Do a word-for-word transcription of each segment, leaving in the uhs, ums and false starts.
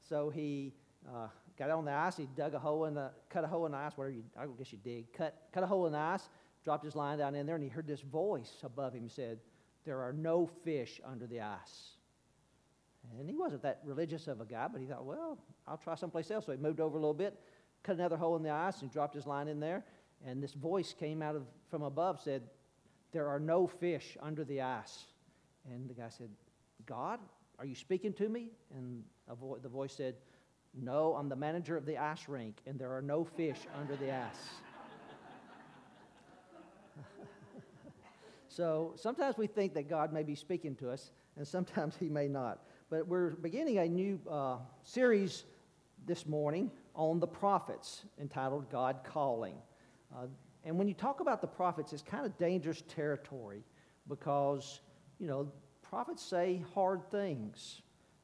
So he uh, got on the ice. He dug a hole in the, cut a hole in the ice, whatever you, I guess you dig, cut, cut a hole in the ice, dropped his line down in there, and he heard this voice above him said, "There are no fish under the ice." And he wasn't that religious of a guy, but he thought, well, I'll try someplace else. So he moved over a little bit, cut another hole in the ice, and dropped his line in there. And this voice came out of from above, said, "There are no fish under the ice." And the guy said, "God, are you speaking to me?" And a vo- the voice said, "No, I'm the manager of the ice rink, and there are no fish under the ice." So sometimes we think that God may be speaking to us, and sometimes he may not. But we're beginning a new uh, series this morning on the prophets entitled God Calling. Uh, and when you talk about the prophets, it's kind of dangerous territory because, you know, prophets say hard things,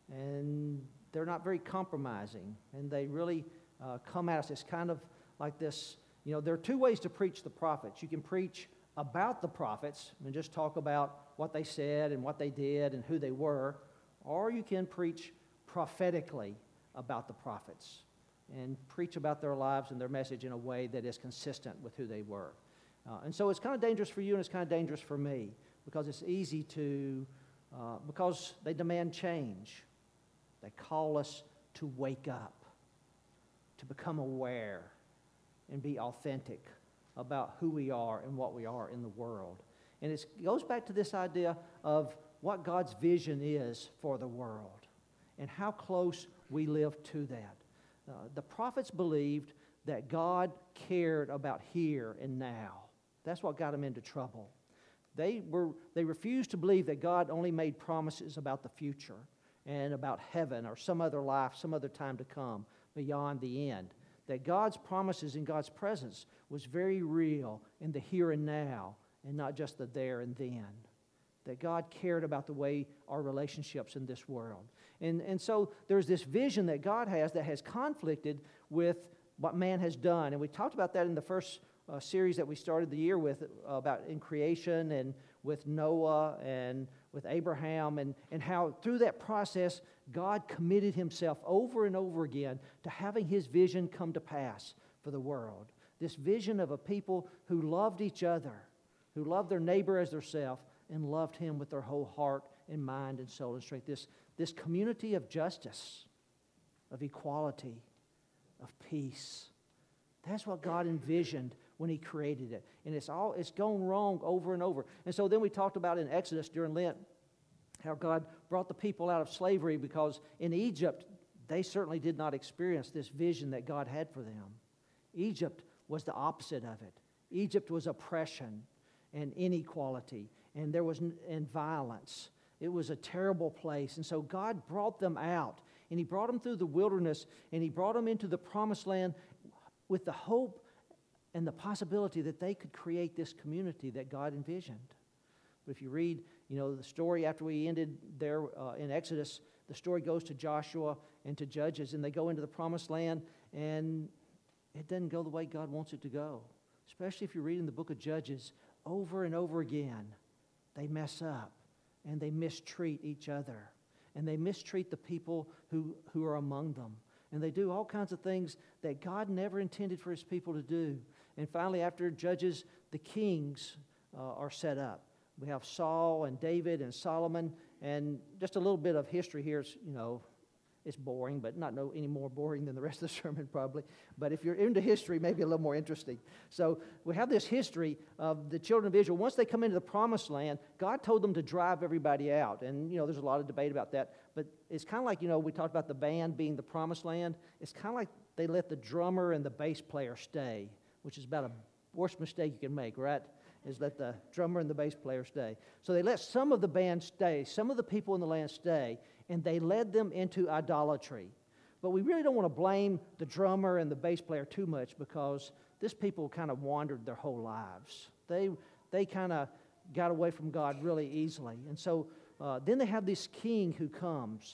and they're not very compromising, and they really uh, come at us. It's kind of like this, you know, there are two ways to preach the prophets. You can preach about the prophets and just talk about what they said and what they did and who they were, or you can preach prophetically about the prophets and preach about their lives and their message in a way that is consistent with who they were. Uh, and so it's kind of dangerous for you and it's kind of dangerous for me because it's easy to, uh, because they demand change. They call us to wake up, to become aware and be authentic about who we are and what we are in the world. And it's, it goes back to this idea of what God's vision is for the world and how close we live to that. Uh, the prophets believed that God cared about here and now. That's what got them into trouble. They were they refused to believe that God only made promises about the future and about heaven or some other life, some other time to come beyond the end. That God's promises in God's presence was very real in the here and now and not just the there and then. That God cared about the way our relationships in this world. And, and so there's this vision that God has that has conflicted with what man has done. And we talked about that in the first uh, series that we started the year with uh, about in creation and with Noah and with Abraham and, and how through that process God committed himself over and over again to having his vision come to pass for the world. This vision of a people who loved each other, who loved their neighbor as theirself, and loved him with their whole heart and mind and soul and strength. This, this community of justice, of equality, of peace. That's what God envisioned when he created it. And it's all it's gone wrong over and over. And so then we talked about in Exodus during Lent how God brought the people out of slavery because in Egypt they certainly did not experience this vision that God had for them. Egypt was the opposite of it. Egypt was oppression and inequality, and there was and violence. It was a terrible place. And so God brought them out, and he brought them through the wilderness, and he brought them into the promised land with the hope and the possibility that they could create this community that God envisioned. But if you read, you know, the story after we ended there uh, in Exodus, the story goes to Joshua and to Judges, and they go into the promised land, and it doesn't go the way God wants it to go. Especially if you read in the book of Judges, over and over again, they mess up, and they mistreat each other, and they mistreat the people who, who are among them. And they do all kinds of things that God never intended for his people to do. And finally, after Judges, the kings uh, are set up. We have Saul and David and Solomon, and just a little bit of history here. Is, you know, it's boring, but not no any more boring than the rest of the sermon probably. But if you're into history, maybe a little more interesting. So we have this history of the children of Israel. Once they come into the promised land, God told them to drive everybody out. And, you know, there's a lot of debate about that. But it's kind of like, you know, we talked about the band being the promised land. It's kind of like they let the drummer and the bass player stay, which is about the worst mistake you can make, right? Is let the drummer and the bass player stay. So they let some of the band stay, some of the people in the land stay, and they led them into idolatry. But we really don't want to blame the drummer and the bass player too much because this people kind of wandered their whole lives. They they kind of got away from God really easily. And so uh, then they have this king who comes,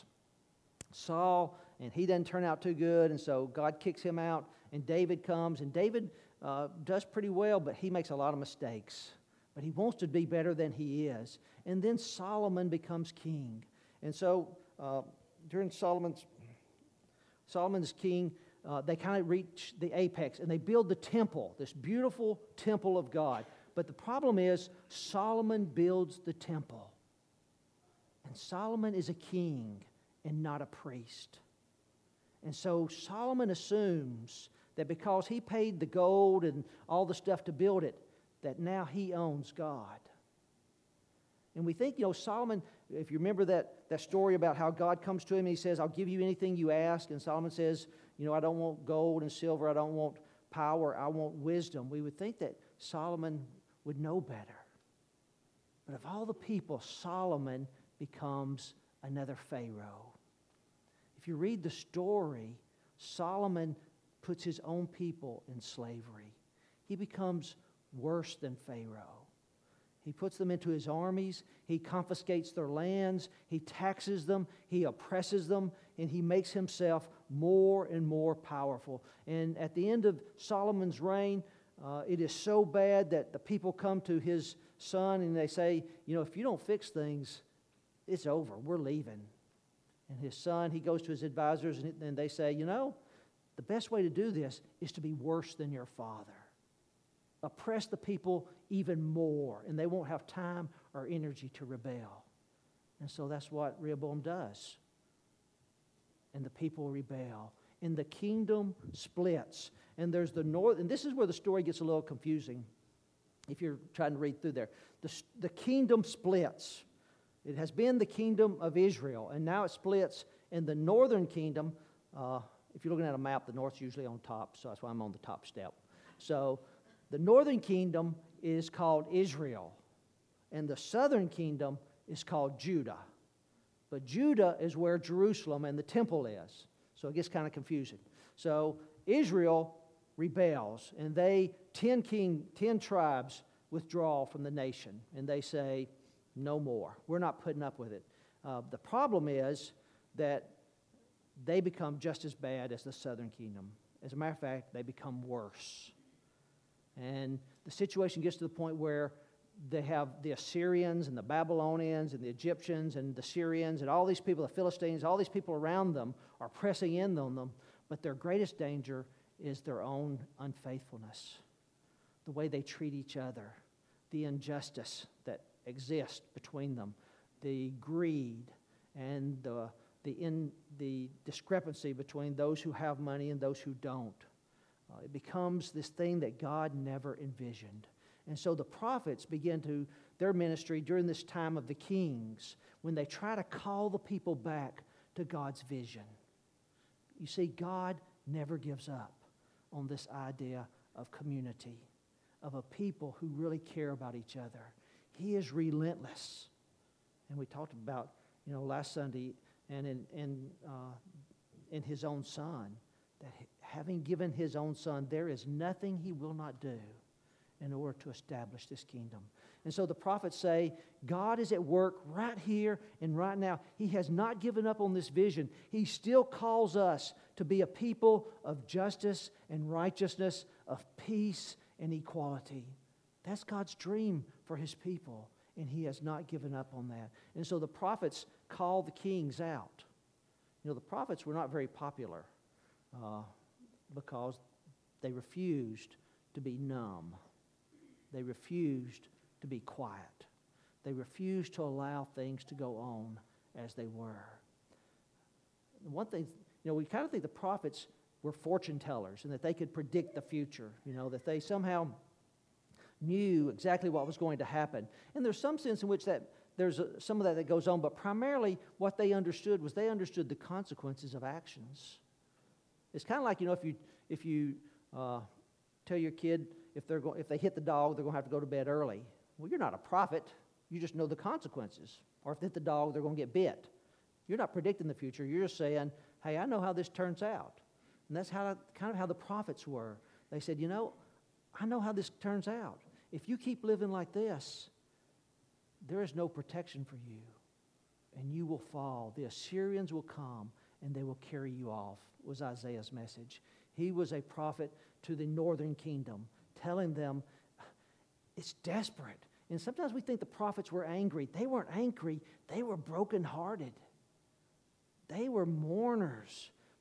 Saul, and he doesn't turn out too good, and so God kicks him out, and David comes, and David uh, does pretty well, but he makes a lot of mistakes. But he wants to be better than he is. And then Solomon becomes king. And so uh, during Solomon's Solomon is king. Uh, they kind of reach the apex, and they build the temple, this beautiful temple of God. But the problem is, Solomon builds the temple. And Solomon is a king and not a priest. And so Solomon assumes that because he paid the gold and all the stuff to build it, that now he owns God. And we think, you know, Solomon, if you remember that, that story about how God comes to him and he says, I'll give you anything you ask. And Solomon says, you know, I don't want gold and silver. I don't want power. I want wisdom. We would think that Solomon would know better. But of all the people, Solomon becomes another Pharaoh. If you read the story, Solomon puts his own people in slavery. He becomes worse than Pharaoh. He puts them into his armies. He confiscates their lands. He taxes them. He oppresses them. And he makes himself more and more powerful. And at the end of Solomon's reign, uh, it is so bad that the people come to his son and they say, you know, if you don't fix things, it's over. We're leaving. And his son, he goes to his advisors and, and they say, you know, the best way to do this is to be worse than your father. Oppress the people even more, and they won't have time or energy to rebel. And so that's what Rehoboam does. And the people rebel. And the kingdom splits. And there's the north, and this is where the story gets a little confusing if you're trying to read through there. The, the kingdom splits. It has been the kingdom of Israel, and now it splits in the northern kingdom. Uh, if you're looking at a map, the north's usually on top, so that's why I'm on the top step. So the northern kingdom is called Israel, and the southern kingdom is called Judah. But Judah is where Jerusalem and the temple is, so it gets kind of confusing. So Israel rebels, and they, ten king, ten tribes withdraw from the nation, and they say, no more. We're not putting up with it. Uh, the problem is that they become just as bad as the southern kingdom. As a matter of fact, they become worse. And the situation gets to the point where they have the Assyrians and the Babylonians and the Egyptians and the Syrians and all these people, the Philistines, all these people around them are pressing in on them. But their greatest danger is their own unfaithfulness, the way they treat each other, the injustice that exists between them, the greed and the, the, in, the discrepancy between those who have money and those who don't. Uh, it becomes this thing that God never envisioned. And so the prophets begin to, their ministry during this time of the kings, when they try to call the people back to God's vision. You see, God never gives up on this idea of community, of a people who really care about each other. He is relentless. And we talked about, you know, last Sunday, and in, in, uh, in His own Son, that having given His own Son, there is nothing He will not do in order to establish this kingdom. And so the prophets say, God is at work right here and right now. He has not given up on this vision. He still calls us to be a people of justice and righteousness, of peace and equality. That's God's dream for His people, and He has not given up on that. And so the prophets call the kings out. You know, the prophets were not very popular uh, because they refused to be numb. They refused to be quiet. They refused to allow things to go on as they were. One thing, you know, we kind of think the prophets were fortune tellers and that they could predict the future, you know, that they somehow knew exactly what was going to happen. And there's some sense in which that there's a, some of that that goes on, but primarily what they understood was they understood the consequences of actions. It's kind of like, you know, if you if you uh, tell your kid if they're go- if they hit the dog, they're going to have to go to bed early. Well, you're not a prophet. You just know the consequences. Or if they hit the dog, they're going to get bit. You're not predicting the future. You're just saying, hey, I know how this turns out. And that's how kind of how the prophets were. They said, you know, I know how this turns out. If you keep living like this, there is no protection for you, and you will fall. The Assyrians will come, and they will carry you off, was Isaiah's message. He was a prophet to the northern kingdom, telling them it's desperate. And sometimes we think the prophets were angry. They weren't angry. They were brokenhearted. They were mourners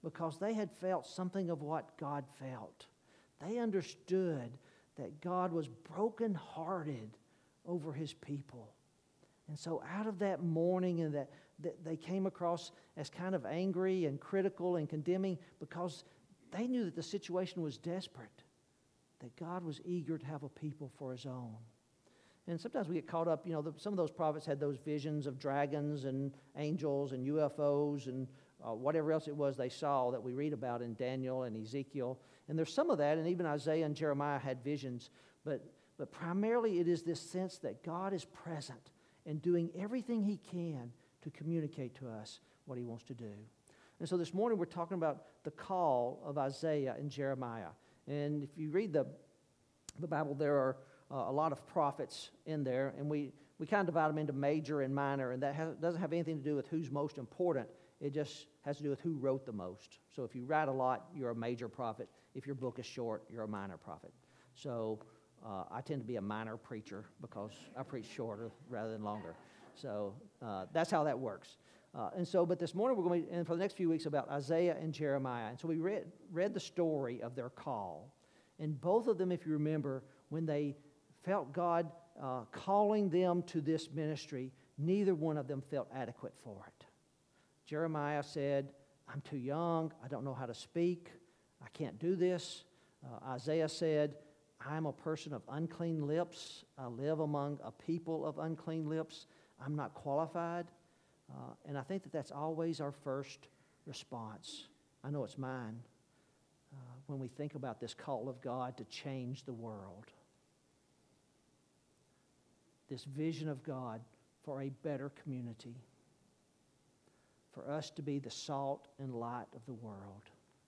because they had felt something of what God felt. They understood that God was brokenhearted over his people. And so out of that mourning, and that, that they came across as kind of angry and critical and condemning, because they knew that the situation was desperate, that God was eager to have a people for his own. And sometimes we get caught up, you know, the, some of those prophets had those visions of dragons and angels and U F Os and uh, whatever else it was they saw that we read about in Daniel and Ezekiel. And there's some of that, and even Isaiah and Jeremiah had visions. But, but primarily it is this sense that God is present and doing everything he can to communicate to us what he wants to do. And so this morning we're talking about the call of Isaiah and Jeremiah. And if you read the, the Bible, there are uh, a lot of prophets in there, and we, we kind of divide them into major and minor, and that has, doesn't have anything to do with who's most important. It just has to do with who wrote the most. So if you write a lot, you're a major prophet. If your book is short, you're a minor prophet. So uh, I tend to be a minor preacher because I preach shorter rather than longer. So uh, that's how that works. Uh, and so, but this morning we're going to, and for the next few weeks, about Isaiah and Jeremiah. And so we read, read the story of their call. And both of them, if you remember, when they felt God uh, calling them to this ministry, neither one of them felt adequate for it. Jeremiah said, I'm too young, I don't know how to speak, I can't do this. Uh, Isaiah said, I'm a person of unclean lips, I live among a people of unclean lips, I'm not qualified. Uh, and I think that that's always our first response. I know it's mine uh, when we think about this call of God to change the world. This vision of God for a better community, for us to be the salt and light of the world,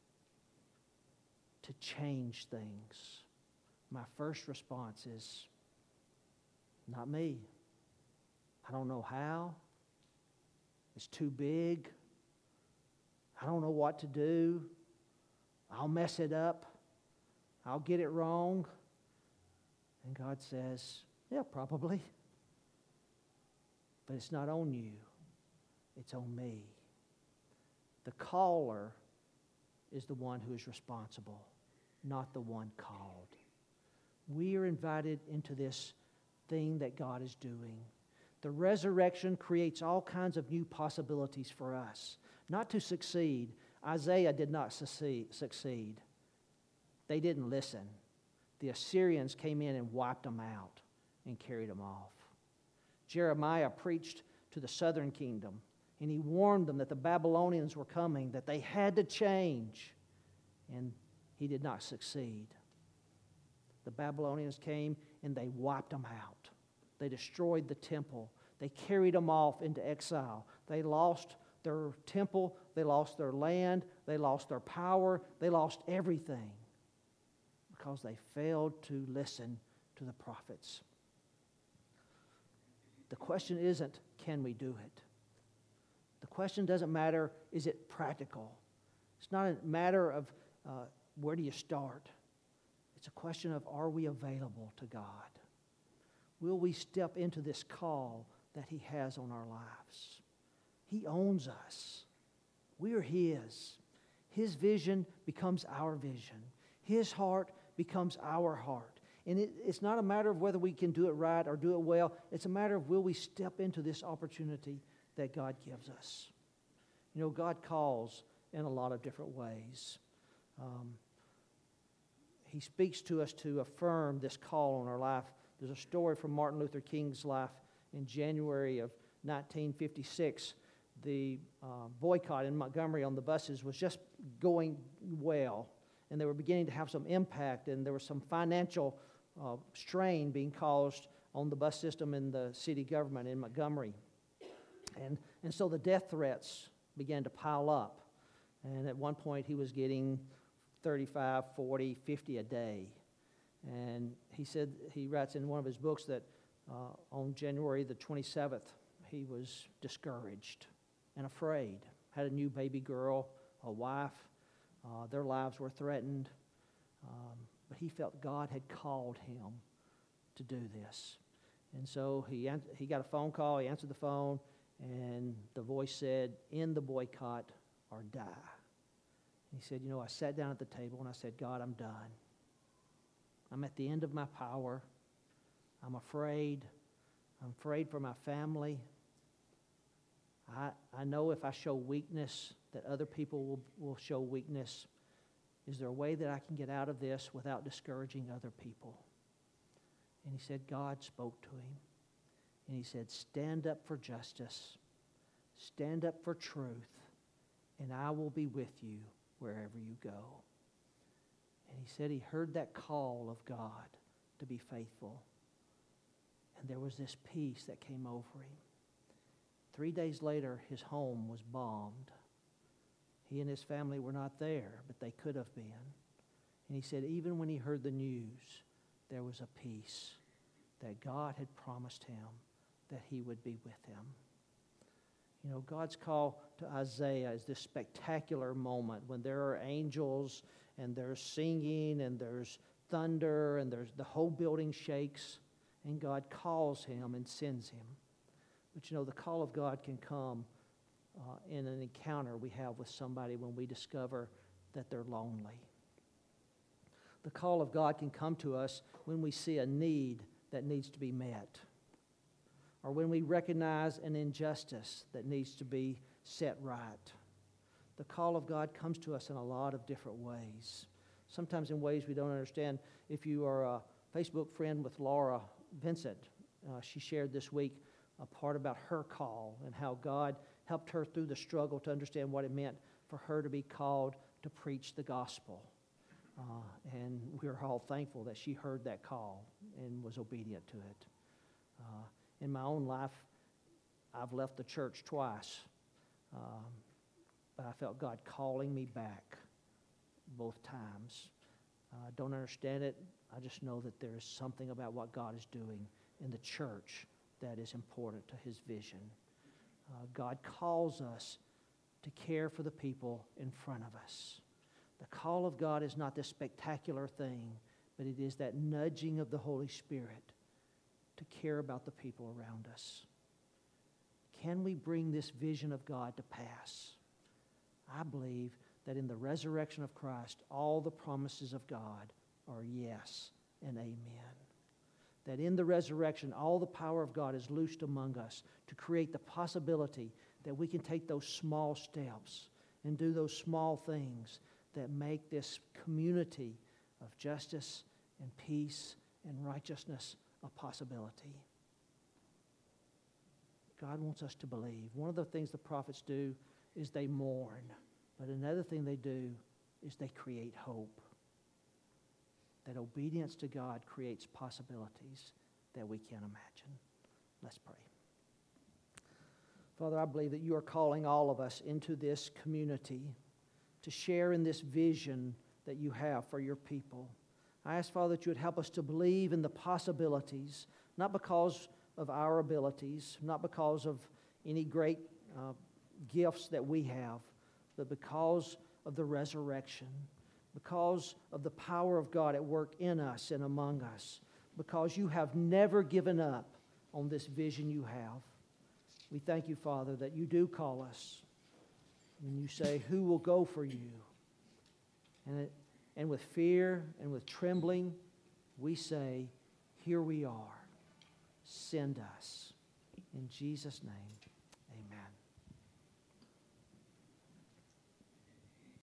to change things. My first response is, not me. I don't know how. It's too big. I don't know what to do. I'll mess it up. I'll get it wrong. And God says, yeah, probably. But it's not on you. It's on me. The caller is the one who is responsible, not the one called. We are invited into this thing that God is doing. The resurrection creates all kinds of new possibilities for us. Not to succeed. Isaiah did not succeed. They didn't listen. The Assyrians came in and wiped them out and carried them off. Jeremiah preached to the southern kingdom, and he warned them that the Babylonians were coming, that they had to change, and he did not succeed. The Babylonians came and they wiped them out. They destroyed the temple. They carried them off into exile. They lost their temple. They lost their land. They lost their power. They lost everything because they failed to listen to the prophets. The question isn't, can we do it? The question doesn't matter, is it practical? It's not a matter of uh, where do you start? It's a question of, are we available to God? Will we step into this call that he has on our lives? He owns us. We are his. His vision becomes our vision. His heart becomes our heart. And it, it's not a matter of whether we can do it right or do it well. It's a matter of will we step into this opportunity that God gives us. You know, God calls in a lot of different ways. Um, he speaks to us to affirm this call on our life. There's a story from Martin Luther King's life in January of nineteen fifty-six. The uh, boycott in Montgomery on the buses was just going well, and they were beginning to have some impact, and there was some financial uh, strain being caused on the bus system in the city government in Montgomery. And, and so the death threats began to pile up, and at one point he was getting thirty-five, forty, fifty a day. And he said, he writes in one of his books that uh, on January the twenty-seventh, he was discouraged and afraid. Had a new baby girl, a wife. Uh, their lives were threatened. Um, but he felt God had called him to do this. And so he, he got a phone call. He answered the phone, and the voice said, end the boycott or die. He said, you know, I sat down at the table and I said, God, I'm done. I'm at the end of my power. I'm afraid. I'm afraid for my family. I, I know if I show weakness that other people will, will show weakness. Is there a way that I can get out of this without discouraging other people? And he said, God spoke to him. And he said, stand up for justice. Stand up for truth. And I will be with you wherever you go. And he said he heard that call of God to be faithful. And there was this peace that came over him. Three days later, his home was bombed. He and his family were not there, but they could have been. And he said even when he heard the news, there was a peace that God had promised him that he would be with him. You know, God's call to Isaiah is this spectacular moment when there are angels and there's singing and there's thunder and there's the whole building shakes, and God calls him and sends him. But you know, the call of God can come uh, in an encounter we have with somebody when we discover that they're lonely. The call of God can come to us when we see a need that needs to be met, or when we recognize an injustice that needs to be set right. The call of God comes to us in a lot of different ways, sometimes in ways we don't understand. If you are a Facebook friend with Laura Vincent, uh, she shared this week a part about her call and how God helped her through the struggle to understand what it meant for her to be called to preach the gospel. Uh, and we're all thankful that she heard that call and was obedient to it. Uh, in my own life, I've left the church twice, um, but I felt God calling me back both times. I uh, don't understand it. I just know that there is something about what God is doing in the church that is important to his vision. Uh, God calls us to care for the people in front of us. The call of God is not this spectacular thing, but it is that nudging of the Holy Spirit to care about the people around us. Can we bring this vision of God to pass? I believe that in the resurrection of Christ, all the promises of God are yes and amen. That in the resurrection, all the power of God is loosed among us to create the possibility that we can take those small steps and do those small things that make this community of justice and peace and righteousness a possibility. God wants us to believe. One of the things the prophets do is they mourn, but another thing they do is they create hope. That obedience to God creates possibilities that we can't imagine. Let's pray. Father, I believe that you are calling all of us into this community to share in this vision that you have for your people. I ask, Father, that you would help us to believe in the possibilities, not because of our abilities, not because of any great uh, gifts that we have, but because of the resurrection, because of the power of God at work in us and among us, because you have never given up on this vision you have. We thank you, Father, that you do call us. When you say, who will go for you? And, it, and with fear and with trembling, we say, here we are. Send us. In Jesus' name.